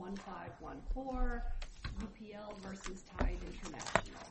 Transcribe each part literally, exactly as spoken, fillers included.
one five one four, U P L versus Tide International.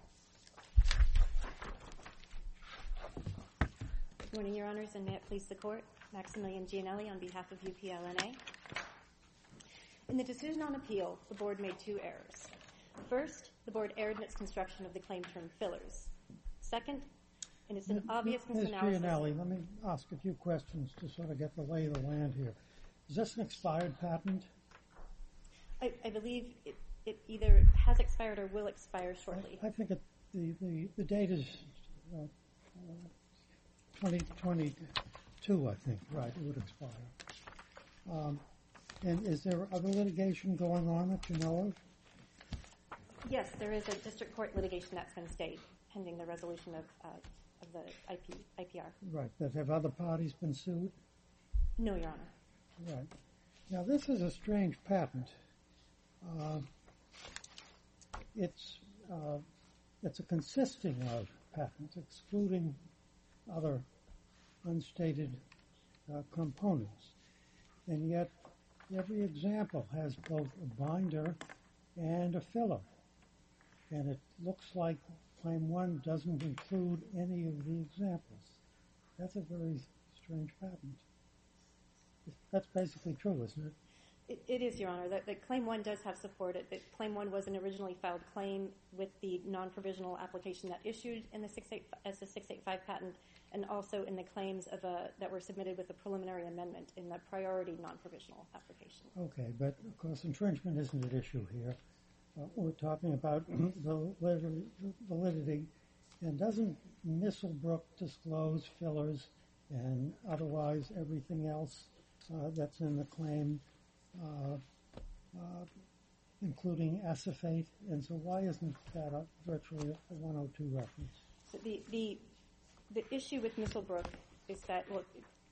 Good morning, Your Honors, and may it please the Court. Maximilian Gianelli on behalf of U P L N A. In the decision on appeal, the Board made two errors. First, the Board erred in its construction of the claim term fillers. Second, in its obviousness Miz analysis... Miz Gianelli, let me ask a few questions to sort of get the lay of the land here. Is this an expired patent? I, I believe it, it either has expired or will expire shortly. I, I think it, the, the, the date is uh, uh, twenty twenty-two, I think, right, it would expire. Um, and is there other litigation going on that you know of? Yes, there is a district court litigation that's been stayed pending the resolution of, uh, of the I P, I P R. Right, but have other parties been sued? No, Your Honor. Right. Now, this is a strange patent. Uh, it's uh, it's a consisting of patents, excluding other unstated uh, components, and yet every example has both a binder and a filler, and it looks like Claim one doesn't include any of the examples. That's a very strange patent. That's basically true, isn't it? It, it is, Your Honor. That, that Claim one does have support. It, that Claim one was an originally filed claim with the non-provisional application that issued in the six eight as the six eighty-five patent, and also in the claims of a, that were submitted with a preliminary amendment in the priority non-provisional application. Okay, but of course infringement isn't at issue here. Uh, we're talking about validity, and doesn't Misselbrook disclose fillers and otherwise everything else uh, that's in the claim, uh, uh, including acephate? And so why isn't that a, virtually a one oh two reference? So the, the, the issue with Misselbrook is that, well,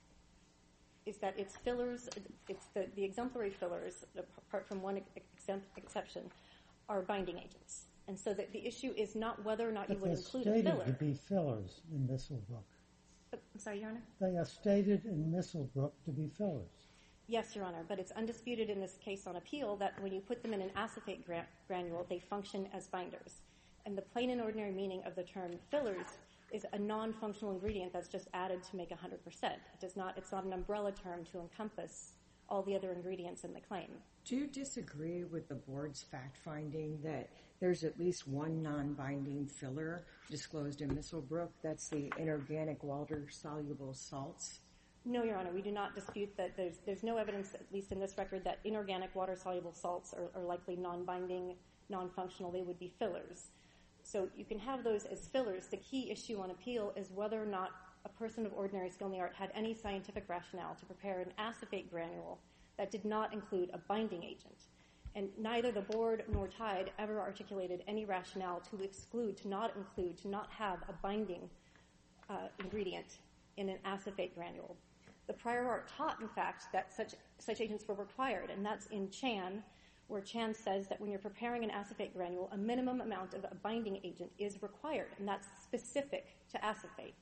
is that its fillers, it's the, the exemplary fillers, apart from one exempt exception, are binding agents. And so that the issue is not whether or not but you would include a filler. filler. They're stated to be fillers in Misselbrook. I'm sorry, Your Honor? They are stated in Misselbrook to be fillers. Yes, Your Honor, but it's undisputed in this case on appeal that when you put them in an acephate gra- granule, they function as binders. And the plain and ordinary meaning of the term fillers is a non-functional ingredient that's just added to make one hundred percent. It does not, it's not an umbrella term to encompass all the other ingredients in the claim. Do you disagree with the Board's fact-finding that there's at least one non-binding filler disclosed in Misselbrook? That's the inorganic water-soluble salts. No, Your Honor, we do not dispute that there's there's no evidence, at least in this record, that inorganic water-soluble salts are, are likely non-binding, non-functional. They would be fillers. So you can have those as fillers. The key issue on appeal is whether or not a person of ordinary skill in the art had any scientific rationale to prepare an acephate granule that did not include a binding agent. And neither the Board nor Tide ever articulated any rationale to exclude, to not include, to not have a binding uh, ingredient in an acephate granule. The prior art taught, in fact, that such such agents were required, and that's in Chan, where Chan says that when you're preparing an acephate granule, a minimum amount of a binding agent is required, and that's specific to acephate.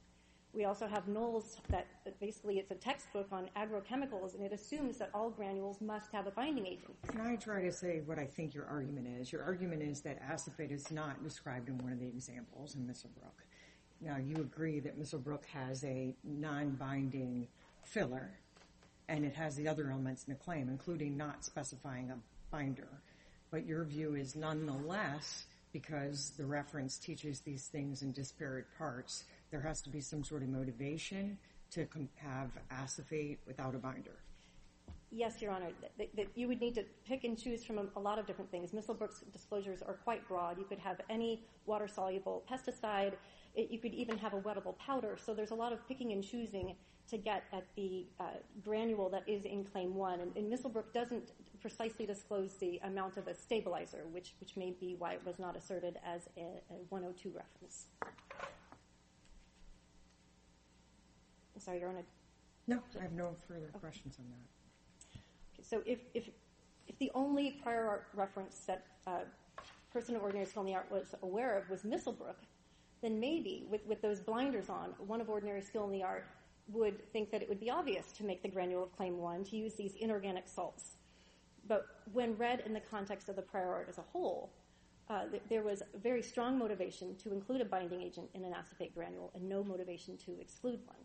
We also have Knowles that, that basically it's a textbook on agrochemicals, and it assumes that all granules must have a binding agent. Can I try to say what I think your argument is? Your argument is that acephate is not described in one of the examples in Misselbrook. Now, you agree that Misselbrook has a non-binding filler, and it has the other elements in the claim, including not specifying a binder. But your view is nonetheless, because the reference teaches these things in disparate parts, there has to be some sort of motivation to have acephate without a binder. Yes, Your Honor, that, that you would need to pick and choose from a, a lot of different things. Misselbrook's disclosures are quite broad. You could have any water-soluble pesticide. It, you could even have a wettable powder. So there's a lot of picking and choosing to get at the uh, granule that is in Claim one. And, and Misselbrook doesn't precisely disclose the amount of a stabilizer, which, which may be why it was not asserted as a, a one oh two reference. I'm sorry, Your Honor. No, I have no further okay. questions on that. Okay, so if, if, if the only prior art reference that a uh, person of ordinary skill in the art was aware of was Misselbrook, then maybe with, with those blinders on, one of ordinary skill in the art would think that it would be obvious to make the granule of Claim one to use these inorganic salts. But when read in the context of the prior art as a whole, uh, th- there was very strong motivation to include a binding agent in an acetate granule and no motivation to exclude one.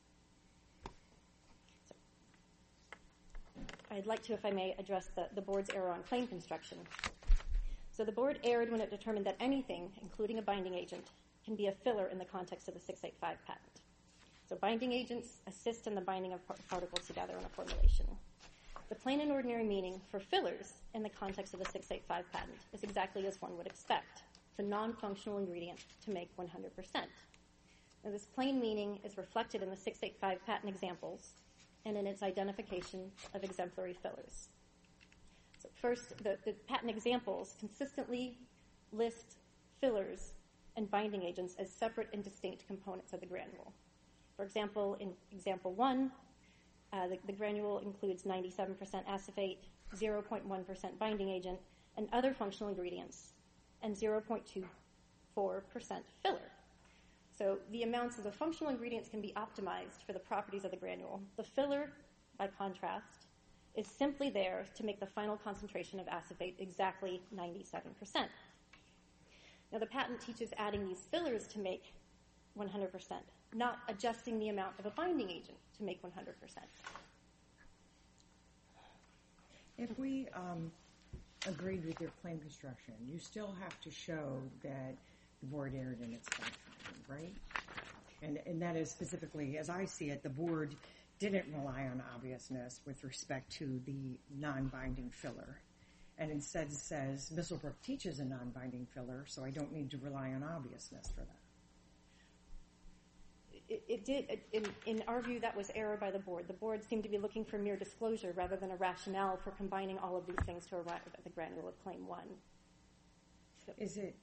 So, I'd like to, if I may, address the, the board's error on claim construction. So the board erred when it determined that anything, including a binding agent, can be a filler in the context of the six eighty-five patent. So binding agents assist in the binding of par- particles together in a formulation. The plain and ordinary meaning for fillers in the context of the six eighty-five patent is exactly as one would expect. It's a non-functional ingredient to make one hundred percent. Now, this plain meaning is reflected in the six eighty-five patent examples and in its identification of exemplary fillers. So first, the, the patent examples consistently list fillers and binding agents as separate and distinct components of the granule. For example, in example one, uh, the, the granule includes ninety-seven percent acetate, zero point one percent binding agent, and other functional ingredients, and zero point two four percent filler. So the amounts of the functional ingredients can be optimized for the properties of the granule. The filler, by contrast, is simply there to make the final concentration of acetate exactly ninety-seven percent. Now, the patent teaches adding these fillers to make one hundred percent, not adjusting the amount of a binding agent to make one hundred percent. If we um, agreed with your claim construction, you still have to show that the board erred in its fact-finding, right? And, and that is specifically, as I see it, the board didn't rely on obviousness with respect to the non-binding filler, and instead says Misselbrook teaches a non-binding filler, so I don't need to rely on obviousness for that. It, it did, it, in, in our view, that was error by the board. The board seemed to be looking for mere disclosure rather than a rationale for combining all of these things to arrive at the granule of Claim one. So, Is it,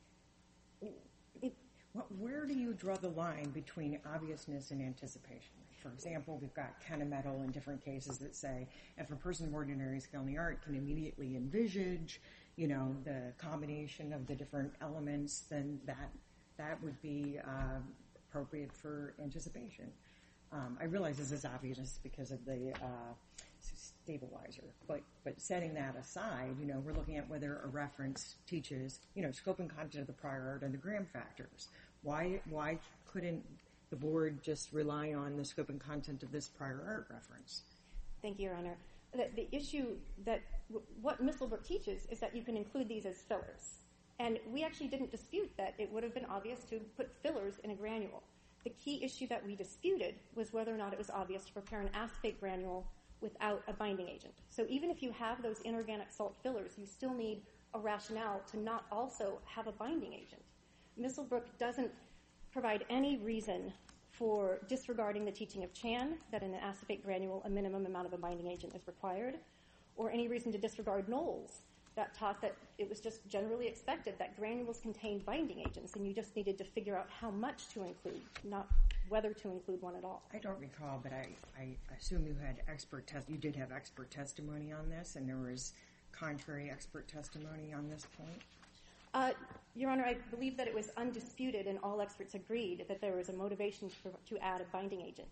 it what, where do you draw the line between obviousness and anticipation? For example, we've got Kennemetal in different cases that say if a person of ordinary skill in the art can immediately envisage, you know, the combination of the different elements, then that that would be uh, appropriate for anticipation. Um, I realize this is obvious because of the uh, stabilizer, but but setting that aside, you know, we're looking at whether a reference teaches, you know, scope and content of the prior art and the gram factors. Why why couldn't the board just rely on the scope and content of this prior art reference? Thank you, Your Honor. The, the issue that w- what Misselbrook teaches is that you can include these as fillers. And we actually didn't dispute that it would have been obvious to put fillers in a granule. The key issue that we disputed was whether or not it was obvious to prepare an acetate granule without a binding agent. So even if you have those inorganic salt fillers, you still need a rationale to not also have a binding agent. Misselbrook doesn't provide any reason for disregarding the teaching of Chan that in an acetate granule a minimum amount of a binding agent is required, or any reason to disregard Knowles that taught that it was just generally expected that granules contained binding agents and you just needed to figure out how much to include, not whether to include one at all. I don't recall, but I, I assume you had expert test. You did have expert testimony on this, and there was contrary expert testimony on this point? Uh, Your Honor, I believe that it was undisputed and all experts agreed that there was a motivation to, to add a binding agent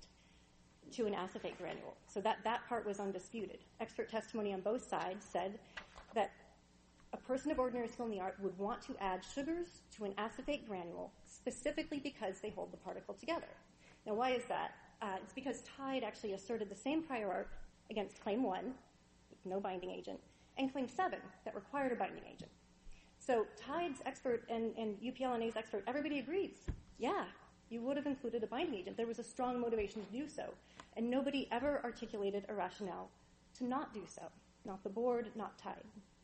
to an acetate granule. So that, that part was undisputed. Expert testimony on both sides said that a person of ordinary skill in the art would want to add sugars to an acetate granule specifically because they hold the particle together. Now, why is that? Uh, it's because Tide actually asserted the same prior art against Claim one, with no binding agent, and Claim seven, that required a binding agent. So Tide's expert and, and U P L N A's expert, everybody agrees, yeah, you would have included a binding agent. There was a strong motivation to do so. And nobody ever articulated a rationale to not do so. Not the board, not Tide.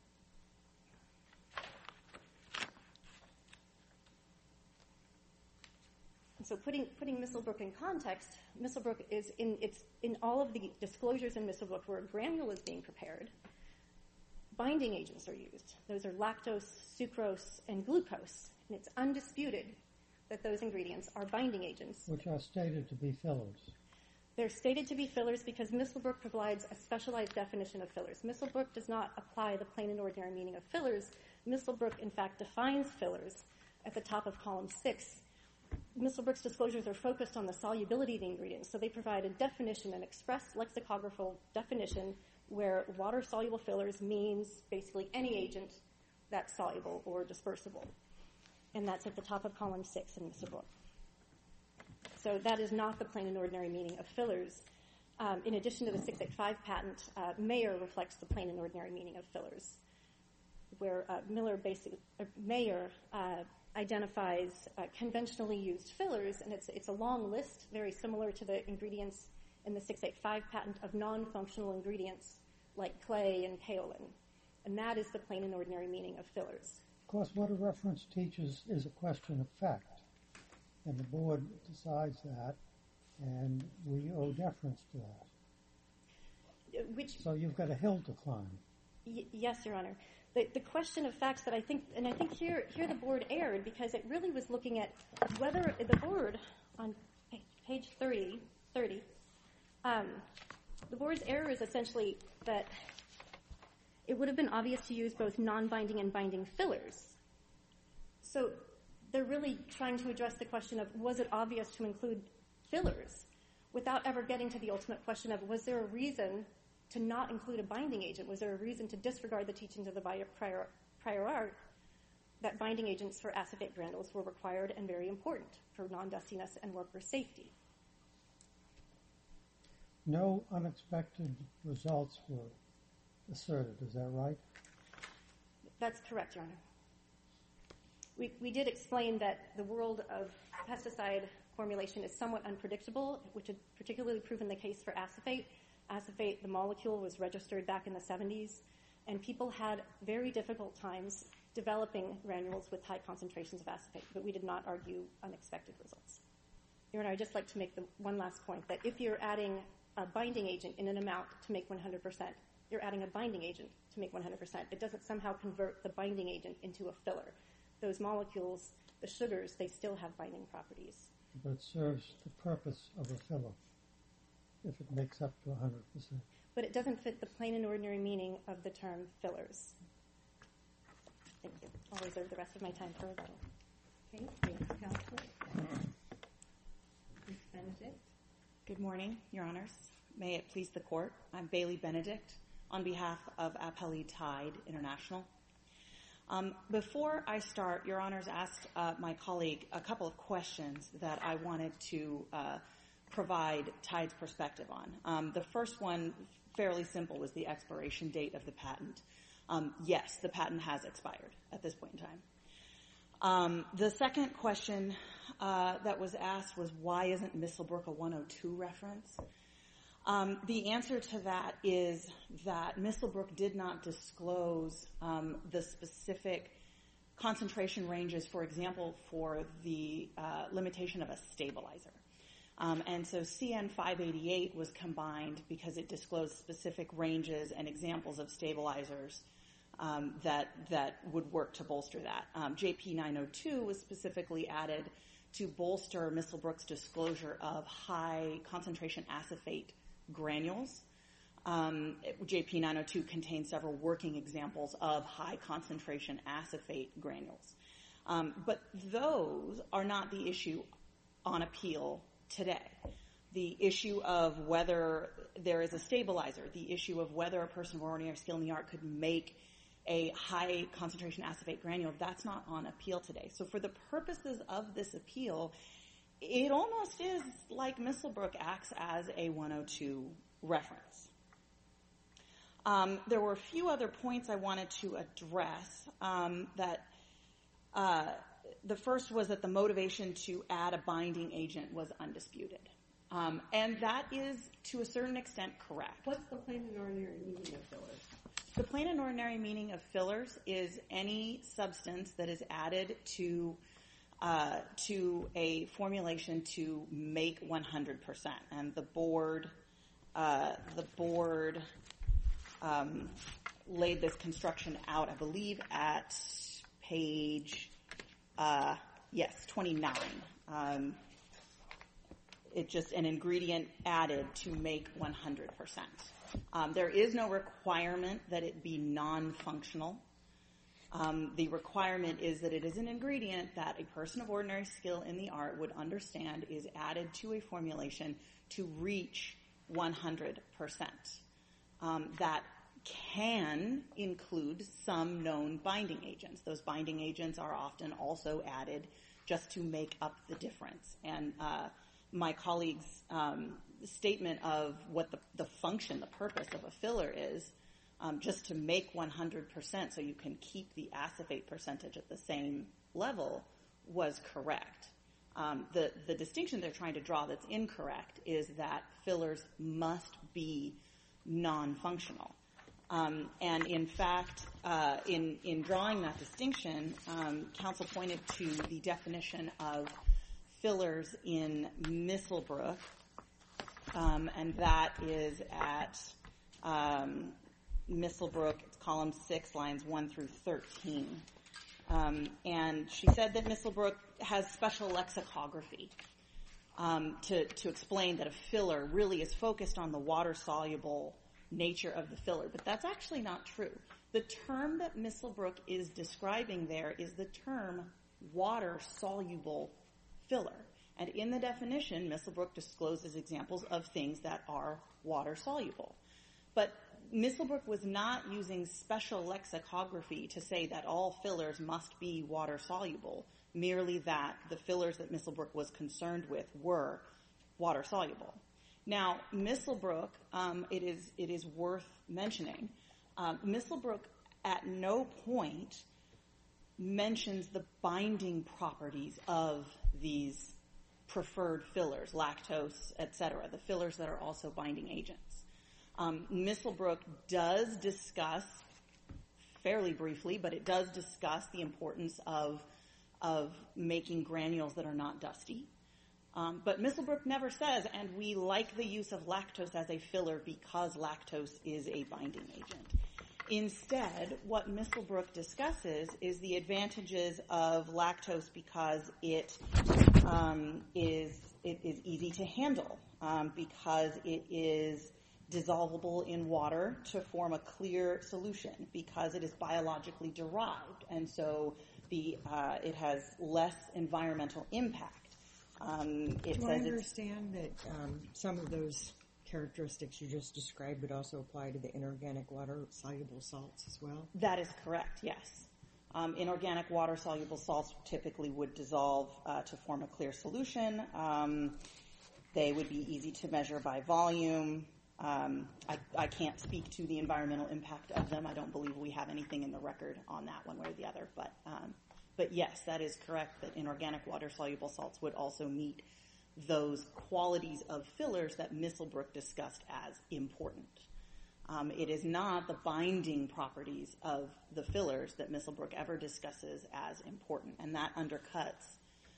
And so putting putting Misselbrook in context, Misselbrook is in its in all of the disclosures in Misselbrook where a granule is being prepared, binding agents are used. Those are lactose, sucrose, and glucose. And it's undisputed that those ingredients are binding agents. Which are stated to be fillers. They're stated to be fillers because Misselbrook provides a specialized definition of fillers. Misselbrook does not apply the plain and ordinary meaning of fillers. Misselbrook, in fact, defines fillers at the top of column six. Misselbrook's disclosures are focused on the solubility of the ingredients, so they provide a definition, an express lexicographical definition where water-soluble fillers means basically any agent that's soluble or dispersible. And that's at the top of column six in Mister Book. So that is not the plain and ordinary meaning of fillers. Um, in addition to the six eighty-five patent, uh, Mayer reflects the plain and ordinary meaning of fillers, where uh, Miller basically, uh, Mayer uh, identifies uh, conventionally used fillers, and it's it's a long list, very similar to the ingredients in the six eighty-five patent of non-functional ingredients like clay and kaolin. And that is the plain and ordinary meaning of fillers. Of course, what a reference teaches is a question of fact, and the board decides that, and we owe deference to that. Which, so you've got a hill to climb. Y- yes, Your Honor. The, the question of facts that I think, and I think here, here the board erred because it really was looking at whether the board on page thirty, thirty um, the board's error is essentially that it would have been obvious to use both non-binding and binding fillers. So they're really trying to address the question of, was it obvious to include fillers without ever getting to the ultimate question of, was there a reason to not include a binding agent? Was there a reason to disregard the teachings of the prior, prior art that binding agents for acetate granules were required and very important for non-dustiness and worker safety? No unexpected results were asserted, is that right? That's correct, Your Honor. We, we did explain that the world of pesticide formulation is somewhat unpredictable, which had particularly proven the case for acetate. Acetate, the molecule, was registered back in the seventies, and people had very difficult times developing granules with high concentrations of acetate, but we did not argue unexpected results. Your Honor, I'd just like to make the one last point, that if you're adding a binding agent in an amount to make one hundred percent, you're adding a binding agent to make one hundred percent. It doesn't somehow convert the binding agent into a filler. Those molecules, the sugars, they still have binding properties. But it serves the purpose of a filler if it makes up to one hundred percent. But it doesn't fit the plain and ordinary meaning of the term fillers. Thank you. I'll reserve the rest of my time for rebuttal. Okay, thanks, counsel. Miz Benedict. Good morning, Your Honors. May it please the Court. I'm Bailey Benedict on behalf of Appellee Tide International. Um, before I start, Your Honors asked uh, my colleague a couple of questions that I wanted to uh, provide Tide's perspective on. Um, the first one, fairly simple, was the expiration date of the patent. Um, yes, the patent has expired at this point in time. Um, the second question uh, that was asked was, why isn't Misselbrook a one oh two reference? Um, the answer to that is that Misselbrook did not disclose um, the specific concentration ranges, for example, for the uh, limitation of a stabilizer. Um, and so C N five eighty-eight was combined because it disclosed specific ranges and examples of stabilizers um, that that would work to bolster that. Um, J P nine oh two was specifically added to bolster Misselbrook's disclosure of high concentration acetate granules. Um, J P nine oh two contains several working examples of high concentration acetate granules. Um, but those are not the issue on appeal today. The issue of whether there is a stabilizer, the issue of whether a person of ordinary skill in the art could make a high concentration acetate granule, that's not on appeal today. So for the purposes of this appeal, it almost is like Misselbrook acts as a one oh two reference. Um, there were a few other points I wanted to address. Um, that uh, the first was that the motivation to add a binding agent was undisputed. Um, and that is, to a certain extent, correct. What's the plain and ordinary meaning of fillers? The plain and ordinary meaning of fillers is any substance that is added to uh, to a formulation to make one hundred percent. And the board, uh, the board um, laid this construction out, I believe, at page, uh, yes, twenty-nine. Um, it's just an ingredient added to make one hundred percent. Um, there is no requirement that it be non-functional. Um, the requirement is that it is an ingredient that a person of ordinary skill in the art would understand is added to a formulation to reach one hundred percent. um, that can include some known binding agents. Those binding agents are often also added just to make up the difference. And uh, my colleague's um, statement of what the, the function, the purpose of a filler is, um, just to make one hundred percent so you can keep the acephate percentage at the same level, was correct. Um, the, the distinction they're trying to draw that's incorrect is that fillers must be non-functional. Um, and in fact, uh, in, in drawing that distinction, um, counsel pointed to the definition of fillers in Misselbrook, um, and that is at um, Misselbrook, it's column six, lines one through thirteen. Um, and she said that Misselbrook has special lexicography um, to, to explain that a filler really is focused on the water-soluble nature of the filler, but that's actually not true. The term that Misselbrook is describing there is the term water-soluble filler. And in the definition, Misselbrook discloses examples of things that are water-soluble. But Misselbrook was not using special lexicography to say that all fillers must be water-soluble, merely that the fillers that Misselbrook was concerned with were water-soluble. Now, Misselbrook, um, it is it is worth mentioning, um, Misselbrook at no point mentions the binding properties of these preferred fillers, lactose, et cetera, the fillers that are also binding agents. Um, Misselbrook does discuss, fairly briefly, but it does discuss the importance of, of making granules that are not dusty. Um, but Misselbrook never says, and we like the use of lactose as a filler because lactose is a binding agent. Instead, what Misselbrook discusses is the advantages of lactose because it um, is it is easy to handle, um, because it is dissolvable in water to form a clear solution, because it is biologically derived, and so the uh, it has less environmental impact. Um, it Do says I it's, understand that um, some of those characteristics you just described would also apply to the inorganic water-soluble salts as well? That is correct, yes. Um, inorganic water-soluble salts typically would dissolve uh, to form a clear solution. Um, they would be easy to measure by volume. Um, I, I can't speak to the environmental impact of them. I don't believe we have anything in the record on that one way or the other. But, um, but yes, that is correct, that inorganic water-soluble salts would also meet those qualities of fillers that Misselbrook discussed as important. Um, it is not the binding properties of the fillers that Misselbrook ever discusses as important, and that undercuts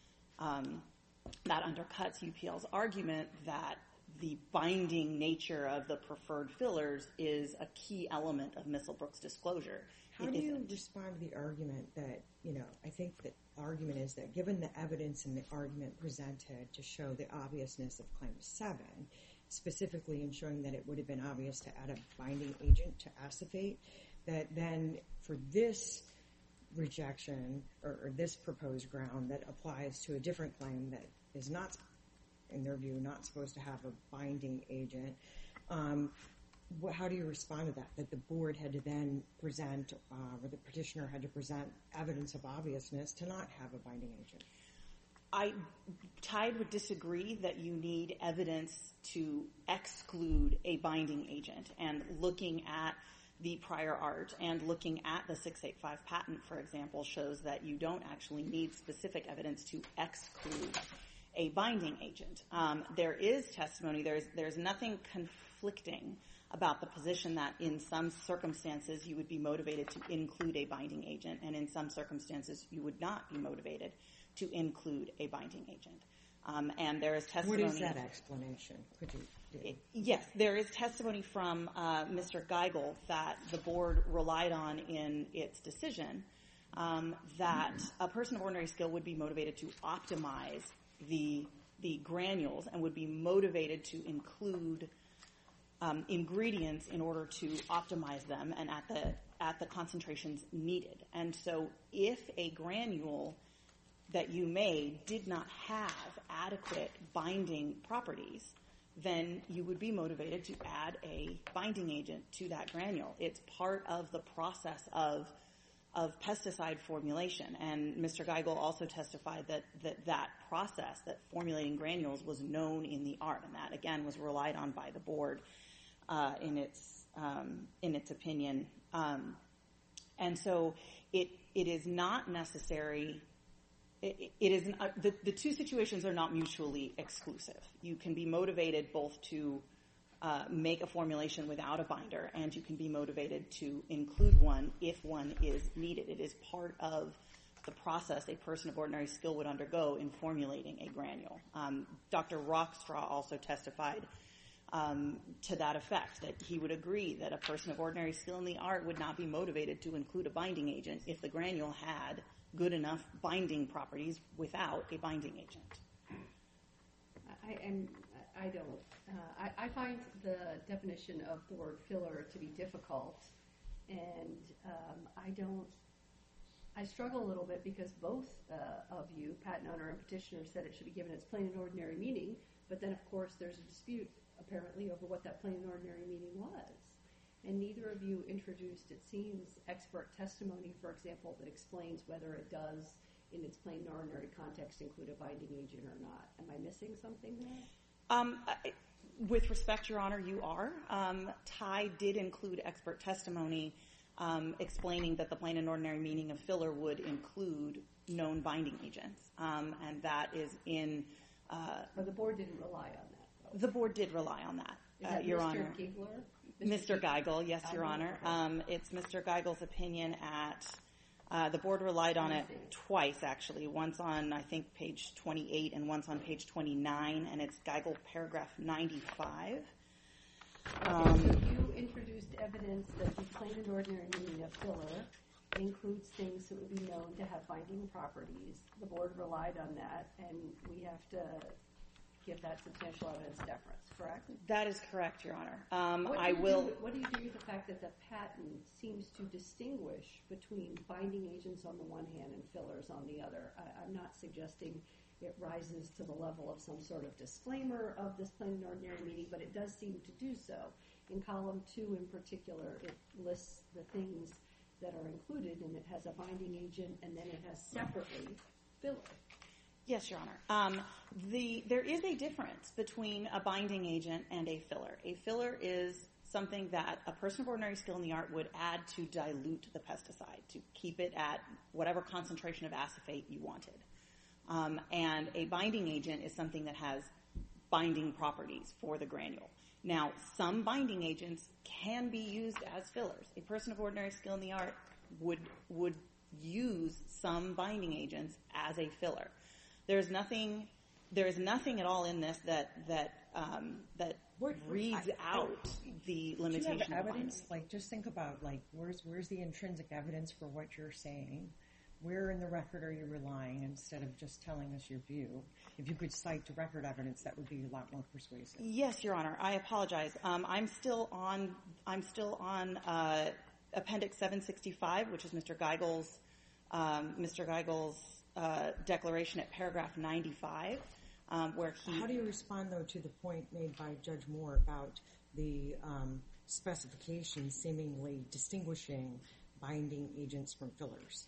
um, that undercuts U P L's argument that the binding nature of the preferred fillers is a key element of Misselbrook's disclosure. How It do you isn't. respond to the argument that, you know, I think the argument is that given the evidence and the argument presented to show the obviousness of Claim seven, specifically in showing that it would have been obvious to add a binding agent to acephate, that then for this rejection or, or this proposed ground that applies to a different claim that is not, in their view, not supposed to have a binding agent, um, what, how do you respond to that, that the board had to then present, uh, or the petitioner had to present evidence of obviousness to not have a binding agent? I, Tide would disagree that you need evidence to exclude a binding agent, and looking at the prior art and looking at the six eighty-five patent, for example, shows that you don't actually need specific evidence to exclude a binding agent. Um, there is testimony, there's, there's nothing conflicting about the position that in some circumstances you would be motivated to include a binding agent, and in some circumstances you would not be motivated to include a binding agent. Um, and there is testimony. What is that explanation? Could you do? Yes, there is testimony from uh, Mister Geigel that the board relied on in its decision, um, that a person of ordinary skill would be motivated to optimize the the granules and would be motivated to include um, ingredients in order to optimize them and at the at the concentrations needed. And so, if a granule that you made did not have adequate binding properties, then you would be motivated to add a binding agent to that granule. It's part of the process of of pesticide formulation. And Mister Geigel also testified that, that that process, that formulating granules, was known in the art, and that, again, was relied on by the board uh, in its um, in its opinion. Um, and so it it is not necessary. It, it is uh, the, the two situations are not mutually exclusive. You can be motivated both to uh, make a formulation without a binder, and you can be motivated to include one if one is needed. It is part of the process a person of ordinary skill would undergo in formulating a granule. Um, Doctor Rockstraw also testified um, to that effect, that he would agree that a person of ordinary skill in the art would not be motivated to include a binding agent if the granule had good enough binding properties without a binding agent. I am. I don't. Uh, I, I find the definition of the word filler to be difficult, and um, I don't. I struggle a little bit because both uh, of you, patent owner and petitioner, said it should be given its plain and ordinary meaning. But then, of course, there's a dispute apparently over what that plain and ordinary meaning was. And neither of you introduced, it seems, expert testimony, for example, that explains whether it does, in its plain and ordinary context, include a binding agent or not. Am I missing something there? Um, I, with respect, Your Honor, you are. Um, Tye did include expert testimony um, explaining that the plain and ordinary meaning of filler would include known binding agents, um, and that is in... Uh, or the board didn't rely on that, though. The board did rely on that, Is uh, that Your Mister Honor. Giegler? Mister Geigel, yes, Your Geigel? Honor. Okay. Um, it's Mister Geigel's opinion at, uh, the board relied on it twice, actually. Once on, I think, page twenty-eight and once on page twenty-nine, and it's Geigel paragraph ninety-five. Um, Okay, so you introduced evidence that the plain and ordinary meaning of filler includes things that would be known to have binding properties. The board relied on that, and we have to give that substantial evidence deference, correct? That is correct, Your Honor. Um, What I do you will... do- What do you do with the fact that the patent seems to distinguish between binding agents on the one hand and fillers on the other? I, I'm not suggesting it rises to the level of some sort of disclaimer of this plain and ordinary meaning, but it does seem to do so. In column two in particular, it lists the things that are included, and it has a binding agent, and then it has separately filler. Yes, Your Honor. Um, the, there is a difference between a binding agent and a filler. A filler is something that a person of ordinary skill in the art would add to dilute the pesticide, to keep it at whatever concentration of acephate you wanted. Um, and a binding agent is something that has binding properties for the granule. Now, some binding agents can be used as fillers. A person of ordinary skill in the art would would use some binding agents as a filler. There's nothing. There is nothing at all in this that that um, that What- reads I- out the Do you limitation have of binding. evidence? Like, just think about, like, where's where's the intrinsic evidence for what you're saying? Where in the record are you relying instead of just telling us your view? If you could cite to record evidence, that would be a lot more persuasive. Yes, Your Honor. I apologize. Um, I'm still on. I'm still on uh, Appendix seven sixty-five, which is Mister Geigel's um, Mister Geigel's uh, declaration at paragraph ninety-five, um, where he. How do you respond, though, to the point made by Judge Moore about the um, specifications seemingly distinguishing binding agents from fillers?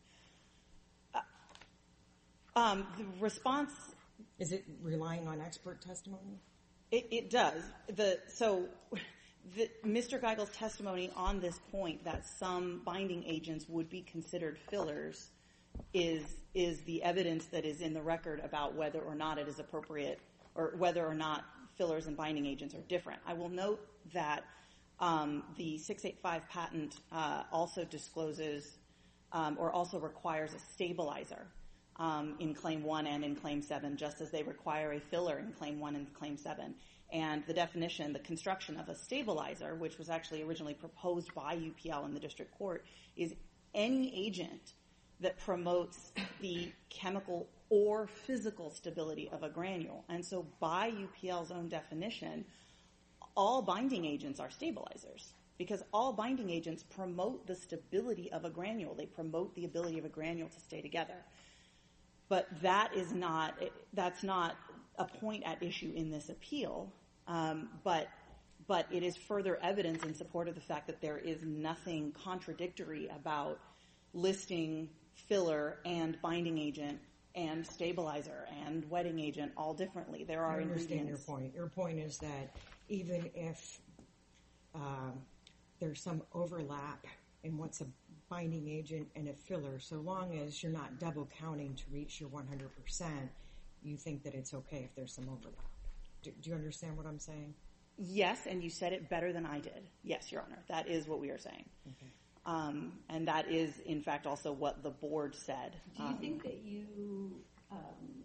Um, the response. Is it relying on expert testimony? It, it does. The so. The, Mister Geigel's testimony on this point that some binding agents would be considered fillers is is the evidence that is in the record about whether or not it is appropriate or whether or not fillers and binding agents are different. I will note that um, the six eighty-five patent uh, also discloses um, or also requires a stabilizer um, in Claim one and in Claim seven, just as they require a filler in Claim one and Claim seven. And the definition, the construction of a stabilizer, which was actually originally proposed by U P L in the district court, is any agent that promotes the chemical or physical stability of a granule. And so by U P L's own definition, all binding agents are stabilizers because all binding agents promote the stability of a granule. They promote the ability of a granule to stay together. But that is not, that's not a point at issue in this appeal. Um, but but it is further evidence in support of the fact that there is nothing contradictory about listing filler and binding agent and stabilizer and wetting agent all differently. There are I understand ingredients. your point. Your point is that even if um, there's some overlap in what's a binding agent and a filler, so long as you're not double counting to reach your one hundred percent, you think that it's okay if there's some overlap. Do, do you understand what I'm saying? Yes, and you said it better than I did. Yes, Your Honor. That is what we are saying. Okay. Um, and that is, in fact, also what the board said. Do you Um, think that you um,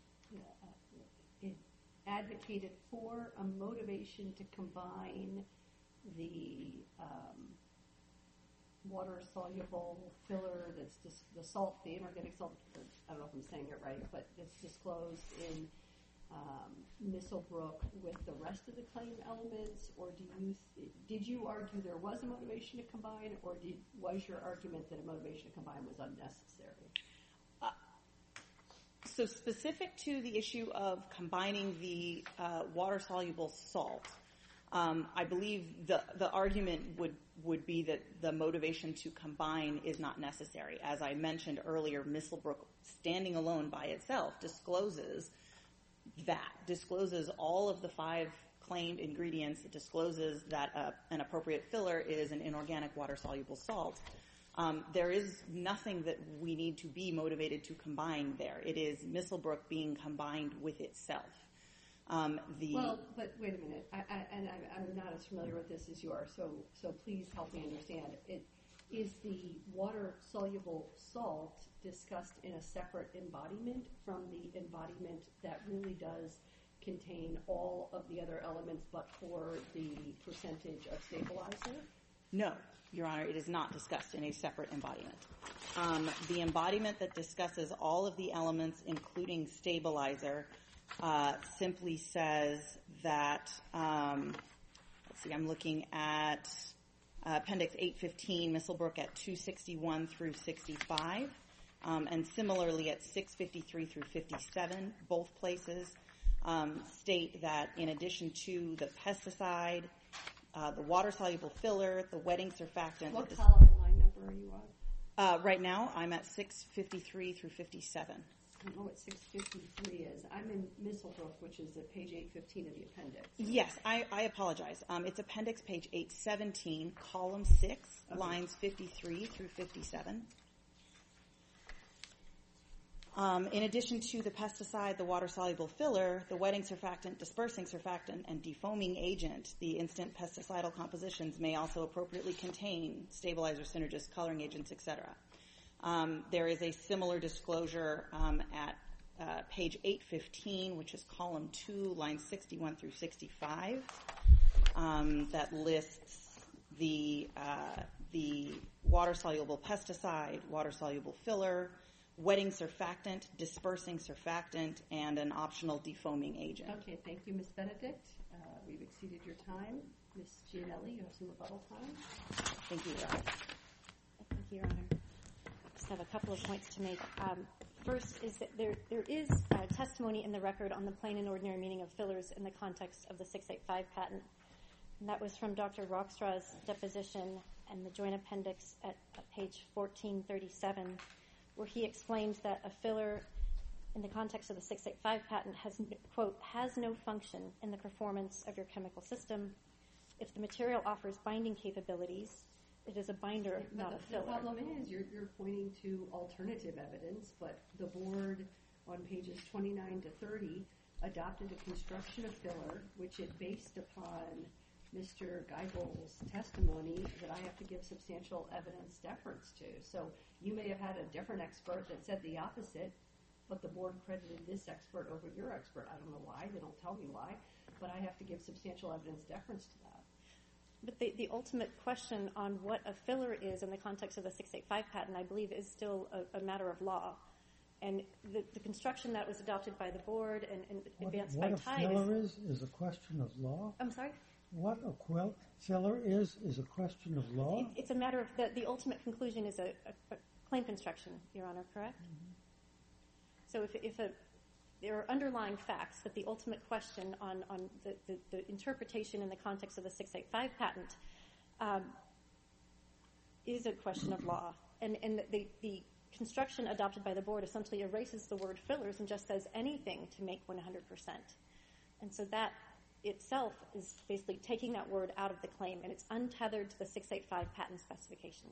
uh, advocated for a motivation to combine the um, water-soluble filler that's just the salt, the inorganic salt, I don't know if I'm saying it right, but it's disclosed in um, Misselbrook with the rest of the claim elements, or do you did you argue there was a motivation to combine, or did, was your argument that a motivation to combine was unnecessary? Uh, so specific to the issue of combining the uh, water-soluble salt, um, I believe the the argument would would be that the motivation to combine is not necessary. As I mentioned earlier, Misselbrook, standing alone by itself, discloses that, discloses all of the five claimed ingredients. It discloses that uh, an appropriate filler is an inorganic water-soluble salt. Um, there is nothing that we need to be motivated to combine there. It is Misselbrook being combined with itself. Um, the Well, but wait a minute, I, I, and I, I'm not as familiar with this as you are, so so please help me understand. It is the water-soluble salt discussed in a separate embodiment from the embodiment that really does contain all of the other elements but for the percentage of stabilizer? No, Your Honor, it is not discussed in a separate embodiment. Um, the embodiment that discusses all of the elements, including stabilizer, uh, simply says that, um, let's see, I'm looking at uh, Appendix eight fifteen, Misselbrook at two sixty-one through sixty-five, um, and similarly at six fifty-three through fifty-seven, both places um, state that in addition to the pesticide, uh, the water-soluble filler, the wetting surfactant. What column and line number are you on? Uh, right now, I'm at six fifty-three through fifty-seven. I don't know what six fifty-three is. I'm in Misselbrook, which is at page eight fifteen of the appendix. Yes, I, I apologize. Um, it's appendix page eight seventeen, column six, okay. Lines fifty-three through fifty-seven. Um, in addition to the pesticide, the water-soluble filler, the wetting surfactant, dispersing surfactant, and defoaming agent, the instant pesticidal compositions may also appropriately contain stabilizer, synergists, coloring agents, et cetera. Um, there is a similar disclosure um, at uh, page eight fifteen, which is column two, lines sixty-one through sixty-five, um, that lists the uh, the water-soluble pesticide, water-soluble filler, wetting surfactant, dispersing surfactant, and an optional defoaming agent. Okay, thank you, Miz Benedict. Uh, we've exceeded your time. Miz Gianelli, you have some rebuttal time. Thank you, Your Honor. Thank you, Your Honor. I just have a couple of points to make. Um, first is that there there is uh, testimony in the record on the plain and ordinary meaning of fillers in the context of the six eighty-five patent. And that was from Doctor Rockstraw's deposition and the joint appendix at, at page fourteen thirty-seven, where he explained that a filler in the context of the six eighty-five patent has, quote, has no function in the performance of your chemical system. If the material offers binding capabilities, it is a binder, But not the, a filler. The problem is you're, you're pointing to alternative evidence, but the board on pages twenty-nine to thirty adopted a construction of filler, which it based upon Mister Geibel's testimony that I have to give substantial evidence deference to. So you may have had a different expert that said the opposite, but the board credited this expert over your expert. I don't know why. They don't tell me why, but I have to give substantial evidence deference to that. But the, the ultimate question on what a filler is in the context of the six eighty-five patent, I believe, is still a, a matter of law. And the, the construction that was adopted by the board and, and What, advanced what by a Tide filler is... is, is a question of law? I'm sorry? What a quill filler is, is a question of law? It, it's a matter of... The, the ultimate conclusion is a, a, a claim construction, Your Honor, correct? Mm-hmm. So if, if a there are underlying facts, but the ultimate question on, on the, the, the interpretation in the context of the six eighty-five patent um, is a question of law. And, and the, the construction adopted by the board essentially erases the word fillers and just says anything to make one hundred percent. And so that itself is basically taking that word out of the claim, and it's untethered to the six eighty-five patent specification.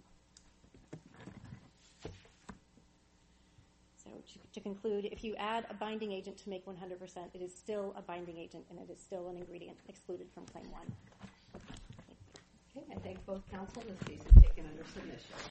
So to, to conclude, if you add a binding agent to make one hundred percent, it is still a binding agent, and it is still an ingredient excluded from Claim one. Okay, I thank both counsel. This case is taken under submission.